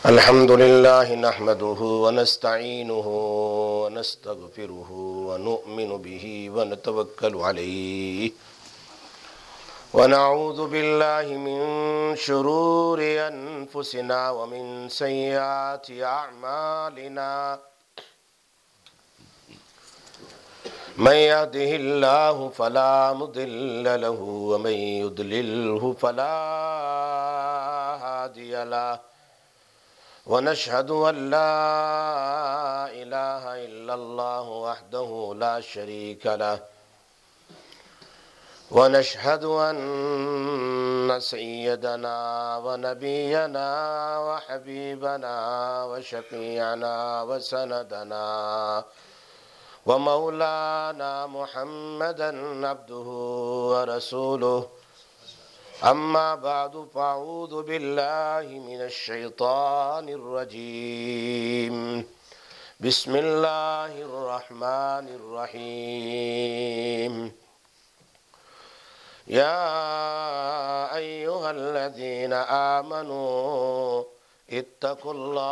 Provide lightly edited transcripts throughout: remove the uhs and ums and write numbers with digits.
الحمد لله نحمده ونستعينه ونستغفره ونؤمن به ونتوكل عليه ونعوذ بالله من شرور أنفسنا ومن سيئات أعمالنا من يهده الله فلا مضل له ومن يضلله فلا هادي له ونشهد أن لا إله إلا الله وحده لا شريك له ونشهد أن سيدنا ونبينا وحبيبنا وشفيعنا وسندنا ومولانا محمدا عبده ورسوله أما بعد فأعوذ بالله من الشيطان الرجيم بسم الله الرحمن الرحيم يا أيها الذين آمنوا اتقوا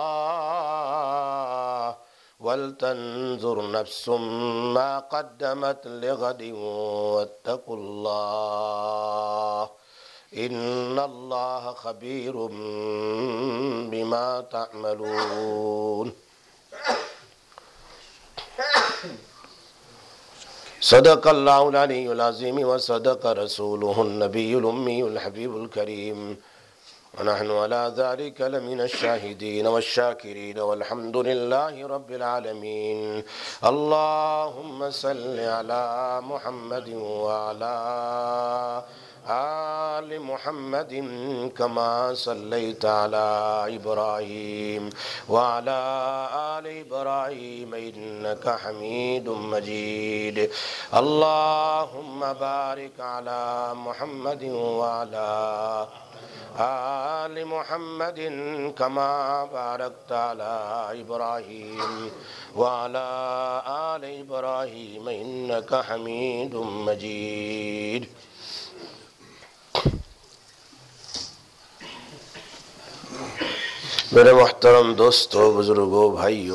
الله ولتنظر نفس ما قدمت لغد واتقوا الله إن الله خبير بما تعملون صدق الله العلي العظيم وصدق رسوله النبي الأمي الحبيب الكريم ونحن على ذلك لمن الشاهدين والشاكرين والحمد لله رب العالمين اللهم صل على محمد وعلى آل محمد كما صليت على إبراهيم وعلى آل إبراهيم إنك حميد مجيد اللهم بارك على محمد وعلى آل محمد كما باركت على إبراهيم وعلى آل إبراهيم إنك حميد مجيد میرے محترم دوستو، بزرگوں، بھائیو،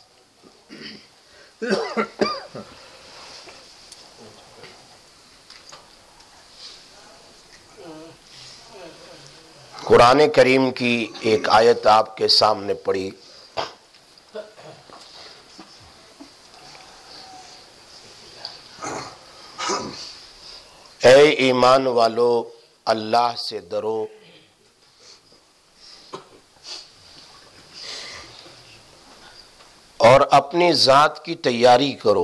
قرآن کریم کی ایک آیت آپ کے سامنے پڑھی۔ اے ایمان والو، اللہ سے ڈرو اور اپنی ذات کی تیاری کرو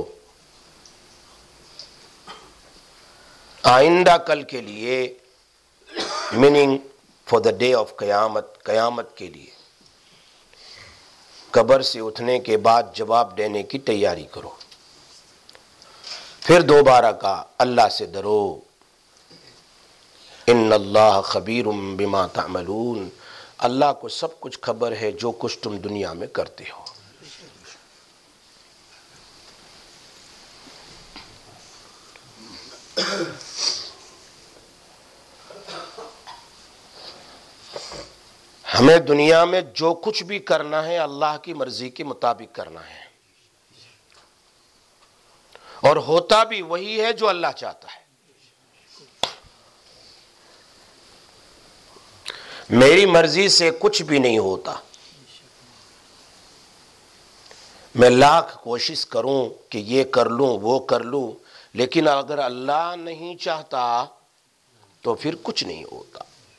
آئندہ کل کے لیے، meaning for the day of قیامت، قیامت کے لیے، قبر سے اٹھنے کے بعد جواب دینے کی تیاری کرو۔ پھر دوبارہ کہا اللہ سے ڈرو، ان اللہ خبیر بما تعملون، اللہ کو سب کچھ خبر ہے جو کچھ تم دنیا میں کرتے ہو۔ ہمیں دنیا میں جو کچھ بھی کرنا ہے اللہ کی مرضی کے مطابق کرنا ہے، اور ہوتا بھی وہی ہے جو اللہ چاہتا ہے۔ میری مرضی سے کچھ بھی نہیں ہوتا، میں لاکھ کوشش کروں کہ یہ کر لوں وہ کر لوں، لیکن اگر اللہ نہیں چاہتا تو پھر کچھ نہیں ہوتا۔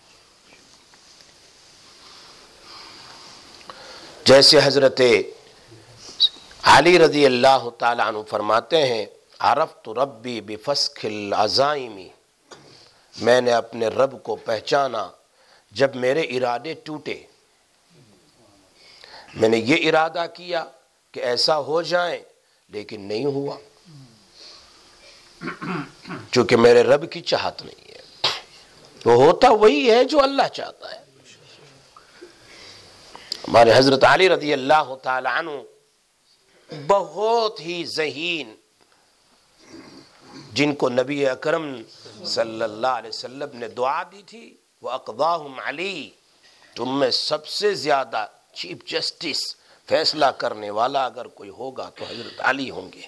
جیسے حضرت علی رضی اللہ تعالیٰ عنہ فرماتے ہیں، عرفت ربی بفسخ العزائم، میں نے اپنے رب کو پہچانا جب میرے ارادے ٹوٹے۔ میں نے یہ ارادہ کیا کہ ایسا ہو جائے لیکن نہیں ہوا، چونکہ میرے رب کی چاہت نہیں ہے۔ تو ہوتا وہی ہے جو اللہ چاہتا ہے۔ ہمارے حضرت علی رضی اللہ تعالی عنہ بہت ہی ذہین، جن کو نبی اکرم صلی اللہ علیہ وسلم نے دعا دی تھی، وَأَقْضَاهُمْ عَلِي، تم میں سب سے زیادہ چیف جسٹس، فیصلہ کرنے والا اگر کوئی ہوگا تو حضرت علی ہوں گے۔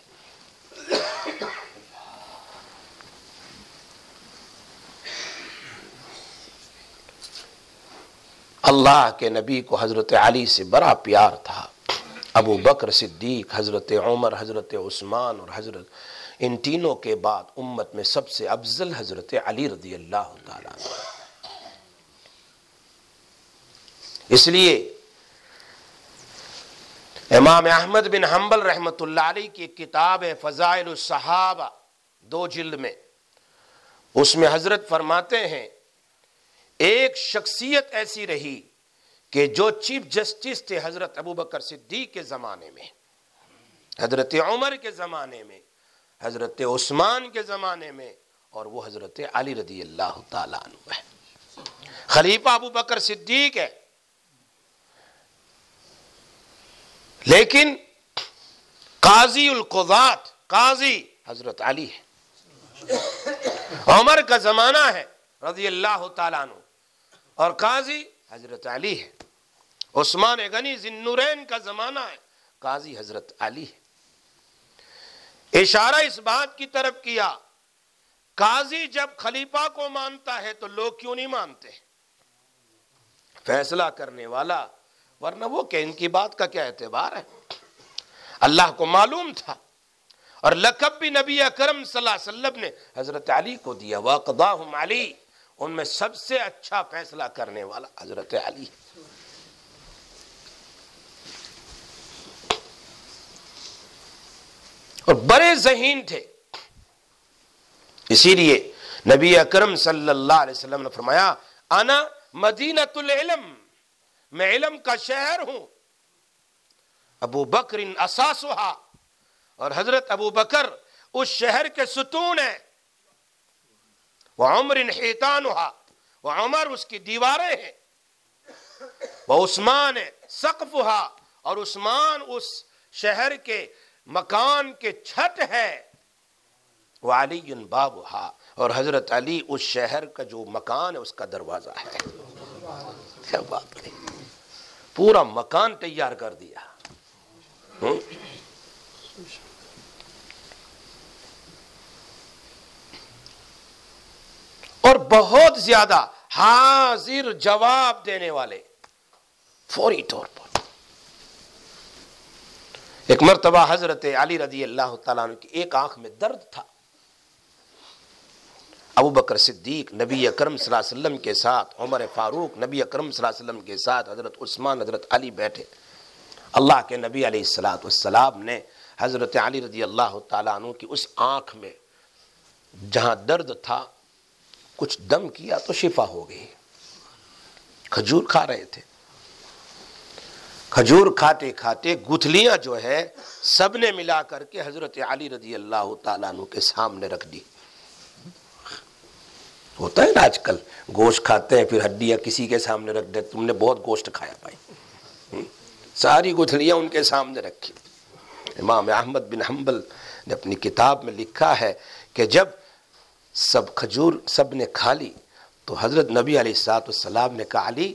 اللہ کے نبی کو حضرت علی سے بڑا پیار تھا۔ ابو بکر صدیق، حضرت عمر، حضرت عثمان اور حضرت ان تینوں کے بعد امت میں سب سے افضل حضرت علی رضی اللہ تعالیٰ عنہ۔ اس لیے امام احمد بن حنبل رحمۃ اللہ علیہ کی ایک کتاب ہے فضائل الصحابہ، 2 جلد میں، اس میں حضرت فرماتے ہیں ایک شخصیت ایسی رہی کہ جو چیف جسٹس تھے حضرت ابو بکر صدیق کے زمانے میں، حضرت عمر کے زمانے میں، حضرت عثمان کے زمانے میں، اور وہ حضرت علی رضی اللہ تعالیٰ عنہ ہے۔ خلیفہ ابو بکر صدیق ہے، لیکن قاضی القضات، قاضی حضرت علی ہے۔ عمر کا زمانہ ہے رضی اللہ تعالیٰ عنہ، اور قاضی حضرت علی ہے۔ عثمان غنی ذی النورین کا زمانہ ہے، قاضی حضرت علی ہے۔ اشارہ اس بات کی طرف کیا، قاضی جب خلیفہ کو مانتا ہے تو لوگ کیوں نہیں مانتے؟ فیصلہ کرنے والا، ورنہ وہ کہ ان کی بات کا کیا اعتبار ہے؟ اللہ کو معلوم تھا، اور لقب بھی نبی اکرم صلی اللہ علیہ وسلم نے حضرت علی کو دیا، وَقَضَاهُمْ عَلِي، ان میں سب سے اچھا فیصلہ کرنے والا حضرت علی۔ اور بڑے ذہین تھے، اسی لیے نبی اکرم صلی اللہ علیہ وسلم نے فرمایا انا مدینۃ العلم، میں علم کا شہر ہوں، ابو بکر اساسها، اور حضرت ابو بکر اس شہر کے ستون ہیں، وعمر حیطانها، وعمر اس کی دیواریں ہیں، وعثمان سقفها، اور عثمان اس شہر کے مکان کے چھت ہے، وعلی بابها، اور حضرت علی اس شہر کا جو مکان ہے اس کا دروازہ ہے۔ کیا بات ہے، پورا مکان تیار کر دیا۔ اور بہت زیادہ حاضر جواب دینے والے، فوری طور پر۔ ایک مرتبہ حضرت علی رضی اللہ تعالیٰ عنہ کی ایک آنکھ میں درد تھا، ابو بکر صدیق نبی اکرم صلی اللہ علیہ وسلم کے ساتھ، عمر فاروق نبی اکرم صلی اللہ علیہ وسلم کے ساتھ، حضرت عثمان، حضرت علی بیٹھے۔ اللہ کے نبی علیہ السلام نے حضرت علی رضی اللہ تعالیٰ عنہ کی اس آنکھ میں جہاں درد تھا کچھ دم کیا تو شفا ہو گئی۔ کھجور کھا رہے تھے، کھجور کھاتے کھاتے گٹھلیاں جو ہے سب نے ملا کر کے حضرت علی رضی اللہ تعالیٰ عنہ کے سامنے رکھ دی۔ ہوتا ہے نا آج کل، گوشت کھاتے ہیں پھر ہڈیاں کسی کے سامنے رکھ دے، تم نے بہت گوشت کھایا بھائی، ساری گٹھلیاں ان کے سامنے رکھی۔ امام احمد بن حنبل نے اپنی کتاب میں لکھا ہے کہ جب سب کھجور سب نے کھا لی تو حضرت نبی علیہ السلام نے کہا علی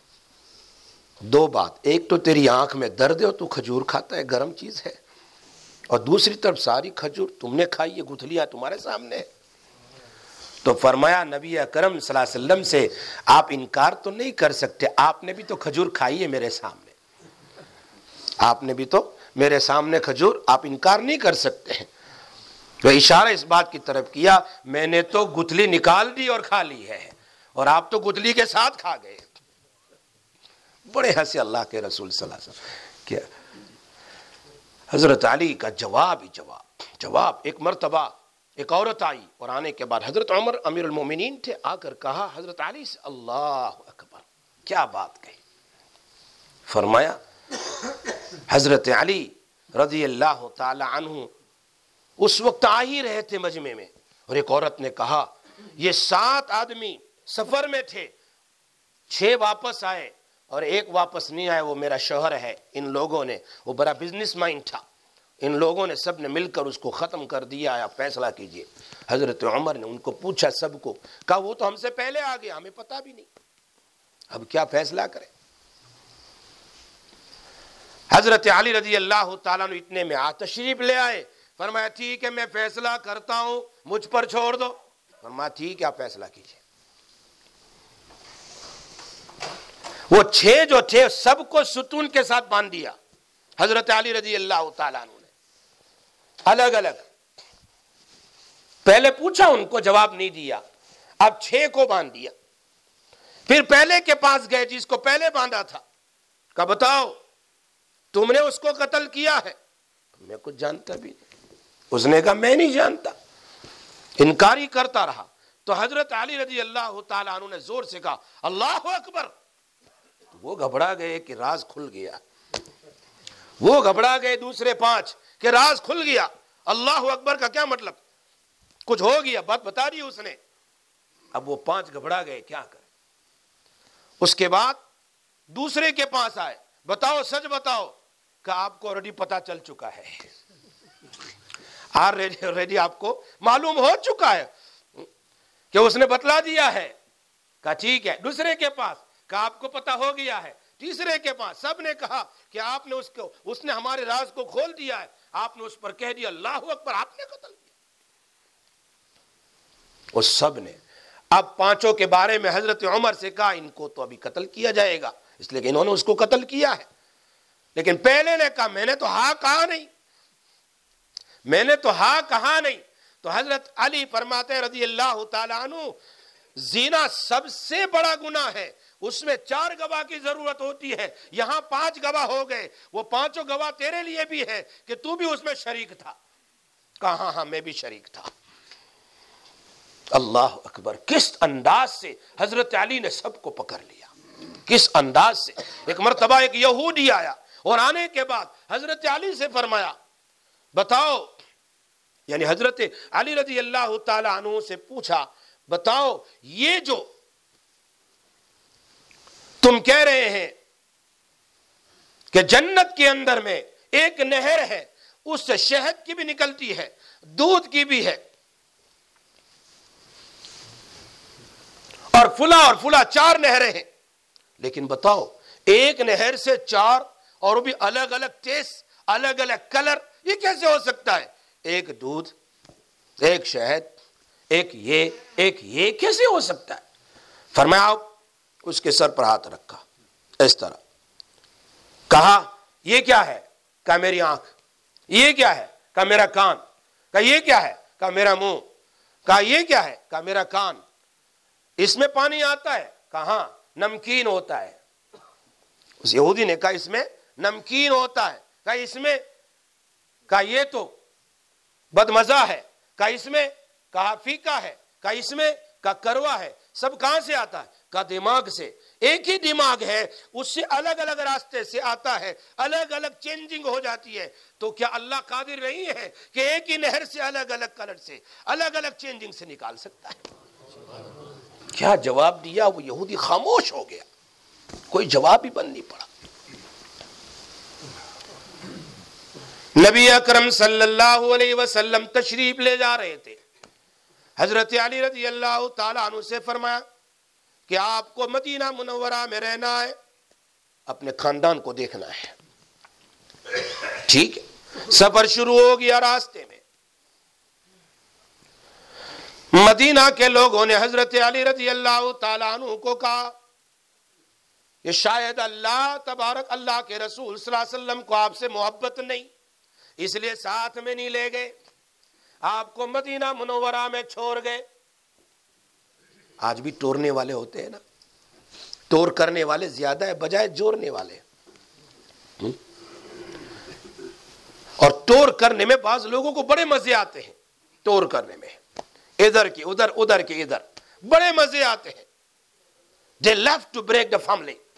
2 بات، ایک تو تیری آنکھ میں درد ہے اور تو کھجور کھاتا ہے، گرم چیز ہے، اور دوسری طرف ساری کھجور تم نے کھائی ہے، گٹھلیاں تمہارے سامنے ہے۔ تو فرمایا نبی اکرم صلی اللہ علیہ وسلم سے آپ انکار تو نہیں کر سکتے، آپ نے بھی تو کھجور کھائی ہے میرے سامنے، آپ نے بھی تو میرے سامنے کھجور، آپ انکار نہیں کر سکتے ہیں۔ تو اشارہ اس بات کی طرف کیا میں نے تو گٹھلی نکال دی اور کھا لی ہے، اور آپ تو گٹھلی کے ساتھ کھا گئے۔ بڑے ہنسے اللہ کے رسول صلی اللہ علیہ وسلم کیا حضرت علی کا جواب ہی جواب۔ ایک مرتبہ ایک عورت آئی اور آنے کے بعد حضرت عمر امیر المومنین تھے، آ کر کہا حضرت علی سے اللہ اکبر، کیا بات کہی؟ فرمایا حضرت علی رضی اللہ تعالی عنہ اس وقت آ ہی رہے تھے مجمع میں، اور ایک عورت نے کہا یہ 7 آدمی سفر میں تھے، 6 واپس آئے اور 1 واپس نہیں آئے، وہ میرا شوہر ہے۔ ان لوگوں نے، وہ بڑا بزنس مائنڈ تھا، ان لوگوں نے سب نے مل کر اس کو ختم کر دیا، آپ فیصلہ کیجئے۔ حضرت عمر نے ان کو پوچھا، سب کو کہا وہ تو ہم سے پہلے آ گیا، ہمیں پتہ بھی نہیں، اب کیا فیصلہ کریں؟ حضرت علی رضی اللہ تعالیٰ عنہ اتنے میں تشریف لے آئے، فرمایا ٹھیک ہے میں فیصلہ کرتا ہوں، مجھ پر چھوڑ دو۔ فرمایا ٹھیک ہے آپ فیصلہ کیجئے۔ وہ 6 جو تھے سب کو ستون کے ساتھ باندھ دیا حضرت علی رضی اللہ تعالیٰ عنہ نے، الگ الگ۔ پہلے پوچھا ان کو، جواب نہیں دیا، اب 6 کو باندھ دیا۔ پھر پہلے کے پاس گئے جس کو پہلے باندھا تھا، کہا بتاؤ تم نے اس کو قتل کیا ہے؟ میں کچھ جانتا بھی نہیں۔ اس نے کہا میں نہیں جانتا، انکاری کرتا رہا۔ تو حضرت علی رضی اللہ تعالیٰ عنہ نے زور سے کہا اللہ اکبر۔ وہ گھبرا گئے کہ راز کھل گیا، وہ گھبرا گئے دوسرے 5 کہ راز کھل گیا۔ اللہ اکبر کا کیا مطلب؟ کچھ ہو گیا، بات بتا دی اس نے۔ اب وہ 5 گھبرا گئے، کیا کریں؟ اس کے بعد دوسرے کے پاس آئے، بتاؤ سچ بتاؤ، کہ آپ کو آلریڈی پتا چل چکا ہے، آلریڈی آپ کو معلوم ہو چکا ہے کہ اس نے بتلا دیا ہے۔ کہا ٹھیک ہے۔ دوسرے کے پاس کہا آپ کو پتا ہو گیا ہے۔ تیسرے کے پاس سب نے کہا کہ آپ نے اس نے ہمارے راز کو کھول دیا ہے، آپ نے اس پر کہہ دیا اللہ اکبر، آپ نے قتل کیا۔ اس سب نے اب 5 کے بارے میں حضرت عمر سے کہا ان کو تو ابھی قتل کیا جائے گا، اس لیے کہ انہوں نے اس کو قتل کیا ہے۔ لیکن پہلے نے کہا میں نے تو ہاں کہا نہیں، میں نے تو ہاں کہا نہیں۔ تو حضرت علی فرماتے ہیں رضی اللہ تعالیٰ عنہ، زنا سب سے بڑا گناہ ہے، اس میں 4 گواہ کی ضرورت ہوتی ہے، یہاں 5 گواہ ہو گئے، وہ 5 گواہ تیرے لیے بھی ہے کہ تو بھی اس میں شریک تھا۔ کہا ہاں ہاں میں بھی شریک تھا۔ اللہ اکبر، کس انداز سے حضرت علی نے سب کو پکڑ لیا، کس انداز سے۔ ایک مرتبہ ایک یہودی آیا اور آنے کے بعد حضرت علی سے فرمایا بتاؤ، یعنی حضرت علی رضی اللہ تعالی عنہ سے پوچھا بتاؤ یہ جو تم کہہ رہے ہیں کہ جنت کے اندر میں ایک نہر ہے، اس سے شہد کی بھی نکلتی ہے، دودھ کی بھی ہے، اور فلا 4 نہریں ہیں، لیکن بتاؤ ایک نہر سے 4 اور وہ بھی الگ الگ ٹیسٹ، الگ الگ کلر، یہ کیسے ہو سکتا ہے؟ ایک دودھ، ایک شہد، ایک یہ کیسے ہو سکتا ہے؟ فرمایا اس کے سر پر ہاتھ رکھا اس طرح، کہا یہ کیا ہے؟ کہا میری آنکھ۔ یہ کیا ہے؟ کہا میرا کان۔ کہا یہ کیا ہے؟ کہا میرا منہ۔ کہا یہ کیا ہے؟ کہا میرا کان۔ اس میں پانی آتا ہے؟ کہا ہاں نمکین ہوتا ہے۔ اس یہودی نے کہا اس میں نمکین ہوتا ہے۔ کہا اس میں؟ کہا یہ تو بدمزہ ہے۔ کہا اس میں؟ کہا فیکا ہے۔ کہا اس میں؟ کہا کروا ہے۔ سب کہاں سے آتا ہے؟ کہا دماغ سے۔ ایک ہی دماغ ہے، اس سے الگ الگ راستے سے آتا ہے، الگ الگ چینجنگ ہو جاتی ہے۔ تو کیا اللہ قادر نہیں ہے کہ ایک ہی نہر سے الگ الگ کلر سے، الگ الگ چینجنگ سے نکال سکتا ہے؟ کیا جواب دیا؟ وہ یہودی خاموش ہو گیا، کوئی جواب ہی بن نہیں پڑا۔ نبی اکرم صلی اللہ علیہ وسلم تشریف لے جا رہے تھے، حضرت علی رضی اللہ تعالیٰ عنہ سے فرمایا کہ آپ کو مدینہ منورہ میں رہنا ہے، اپنے خاندان کو دیکھنا ہے۔ ٹھیک ہے، سفر شروع ہو گیا۔ راستے میں مدینہ کے لوگوں نے حضرت علی رضی اللہ تعالیٰ عنہ کو کہا کہ شاید اللہ تبارک، اللہ کے رسول صلی اللہ علیہ وسلم کو آپ سے محبت نہیں، اس لیے ساتھ میں نہیں لے گئے، آپ کو مدینہ منورہ میں چھوڑ گئے۔ آج بھی ٹورنے والے ہوتے ہیں نا، ٹور کرنے والے زیادہ ہے بجائے جوڑنے والے۔ اور ٹور کرنے میں بعض لوگوں کو بڑے مزے آتے ہیں، ٹور کرنے میں ادھر کی ادھر، ادھر کے ادھر، بڑے مزے آتے ہیں۔ They love to break the family.